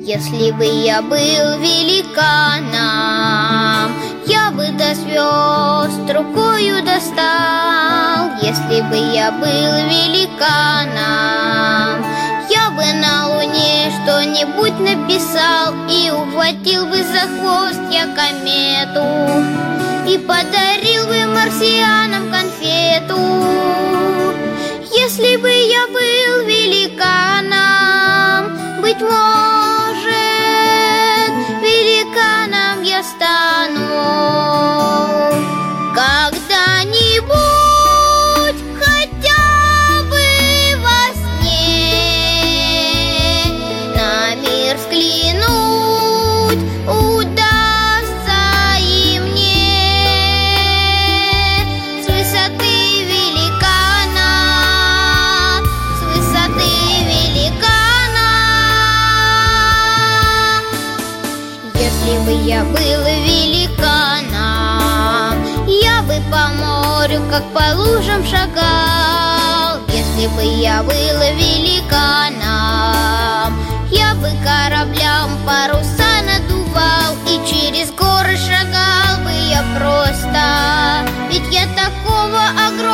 Если бы я был великаном, я бы до звезд рукою достал. Если бы я был великаном, я бы на луне что-нибудь написал и ухватил бы за хвост я комету и подарил бы марсианам конфету. Если бы я был великаном, быть может, великаном я стану когда-нибудь, хотя бы во сне. На мир взглянуть удастся и мне с высоты великана, с высоты великана. Если бы я был великаном, я бы по морю, как по лужам шагал. Если бы я был великаном, я бы кораблям паруса надувал и через горы шагал бы я просто, ведь я такого огромного